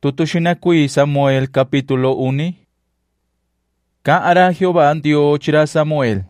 Tutushinakui Samuel capítulo 1. Ka'ara Jehová Dios chira Samuel.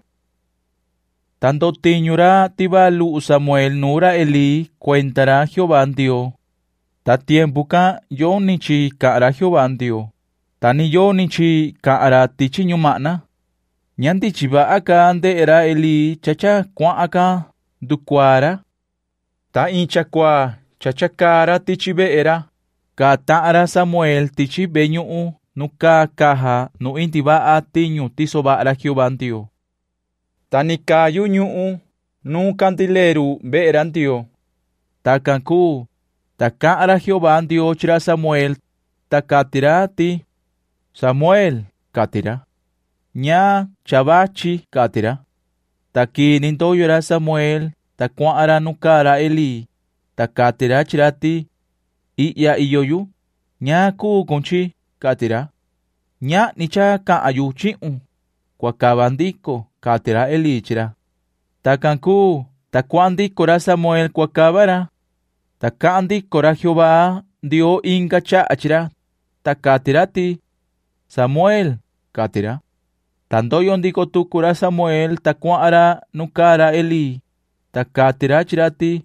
Tanto tiñura tibalu Samuel nura Eli cuentará Jehová Dios. Ta tiempo ka yo nichi ka'ara Jehová Dios. Tani yo nichi ka'ara tichi nyumana. Nyanti chiba aka ande era Eli chacha kwa aka dukwara. Ta incha kwa chacha kara tichi be era. Ka ta'ara Samuel tichi beñu nuka kaha no intiba atiñu tisobara Jehová Dios. Tani kayu nyu'u nu cantileru be'eran Dios. Takanku taka'ara Jehová Dios chira Samuel takatira ti. Samuel katira. Nya chabachi katira. Taki nintoyora Samuel takwa'ara nukara Eli takatira chirati. Iya iyoyu nya ku konchi katira. Nya nicha ka'ayu chi'u kwakabandiko katira Eli chira. Takanku takwandikora Samuel kwakabara. Takandikora Jehová Dios inka cha'a chira. Takatirati Samuel katira. Tandoyondiko tukura Samuel takwa'ara nukara Eli. Takatira chirati.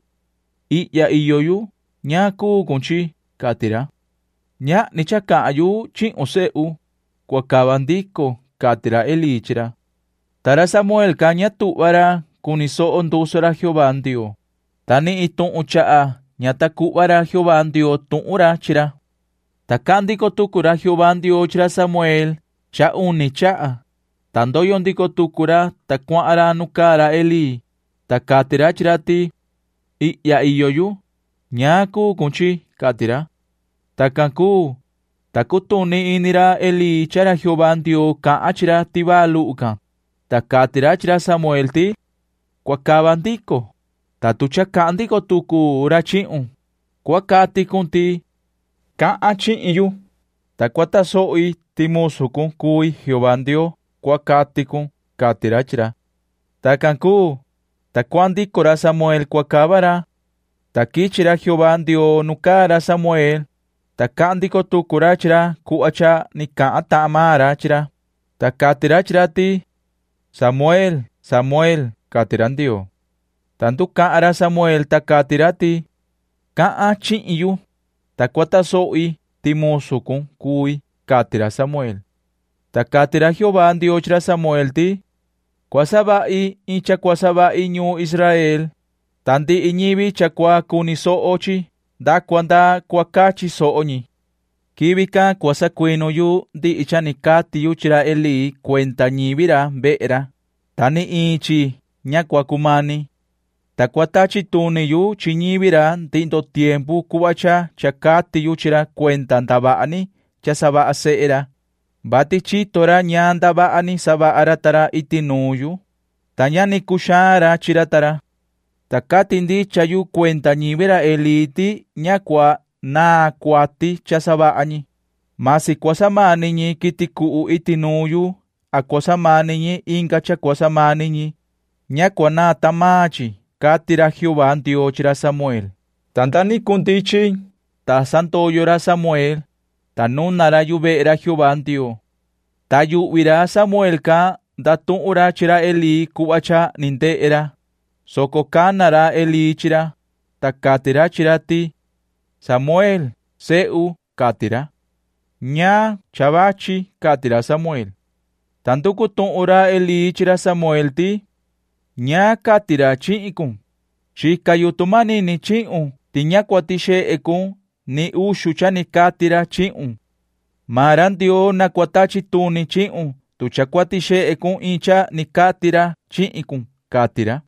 Iya iyoyu nya ku konchi katira. Nya nicha ka'ayu chi'u se'u kwakabandiko katira Eli chira. Tara Samuel kanya tu'bara kuniso ondusora Jehová Dios. Tani itu'u cha'a nya takubara Jehová Dios tu'ura chira. Takandiko tukura Jehová Dios chira Samuel cha'u ni cha'a. Tandoyondiko tukura takwa'ara nukara Eli. Takatira chirati. Iya iyoyu nya ku konchi katira. Takanku takutuni inira Eli chara Jehová Dios ka'a chira tibalu'ka. Takatira chira Samuel ti kwakabandiko. Tatucha kandiko tuku rachi'u. Kwakati kunti ka'a chi'iyu. Takwataso'i timusukun kui Jehová Dios kwakatikun katira chira. Takanku takwandikora Samuel kwakabara. Takichira Jehová Dios nukara Samuel. Takandiko tukura chira kuacha nika'a ta'amara chira. Takatira chirati. Samuel, Samuel, katiran Dios. Tanto ka'ara Samuel takatirati. Ka'a chi'iyu. Takwataso'i timusukun kui katira Samuel. Takatira Jehová Dios chira Samuel ti. Kwasaba'i incha kwasaba'i nyu Israel. Tanti iñibi chakwa kuniso'ochi. Da kwanda kwakachi so'oñi. Kibika kwasakwino yu di ichanikati yu chira Eli cuenta ñibira be'era. Tani ichi nya kwakumani. Takwatachi tuni yu chiñibira tinto tiempo kuwacha chakati yu chira cuenta ndaba'ani chasaba'a se'era. Bati chitora nya ndaba'ani saba'ara tara itinuyu. Tanyani kushara chira tara. Takati ndi chayu cuenta ñibira Eli ti nya kwa na kwati chasaba'ani. Masi kwasamani ñi kitiku'u itinuyu a kwasamani ñi inka cha kwasamani ñi. Nya kwa na tamachi katira Jehová Dios chira Samuel. Tantani kuntichi ta santo yora Samuel. Ta nunara yube'era Jehová Dios. Ta yu'wira Samuel ka datu'ura chira Eli ku'acha ninte'era. Soko kanara Eli chira. Takatira chirati. Samuel se'u katira. Nya chabachi katira Samuel. Tanto kutu'ura Eli chira Samuel ti. Nya katira chi'ikun. Shikayutumani ni chi'u. Tinya kwatishe'ekun. Ni ushucha ni katira chi'u. Maran Dios na kwatachi tu ni chi'u. Tucha kwatishe'ekun incha ni katira chi'ikun katira.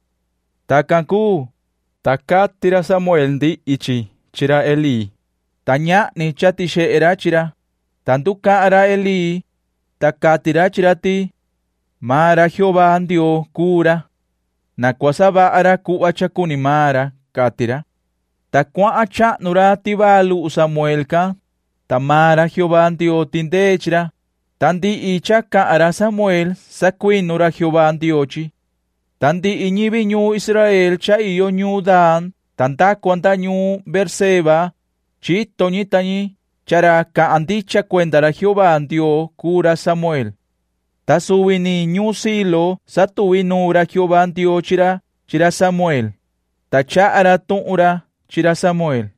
Takanku takatira Samuel ndi ichi chira Eli. Tanya ni chatishe'era chira. Tanto ka'ara Eli. Takatira chirati. Mara Jehová Dios kura. Na kwasaba'ara ku'acha kunimara katira. Takwa'a cha'nura tibalu Samuel ka. Tamara Jehová Dios tinde chira. Tanti icha ka'ara Samuel sakwinura Jehová Dios chi. Tanti iñibi ñu Israel cha iyo ñu Dan. Tanta kwanta ñu Berseba. Chi toñitañi chara kaandicha cuendara Jehová Dios cura Samuel. Tasuwini nyusilo satuwi nura Jehová Dios chira Samuel. Tachara tu'ura chira Samuel.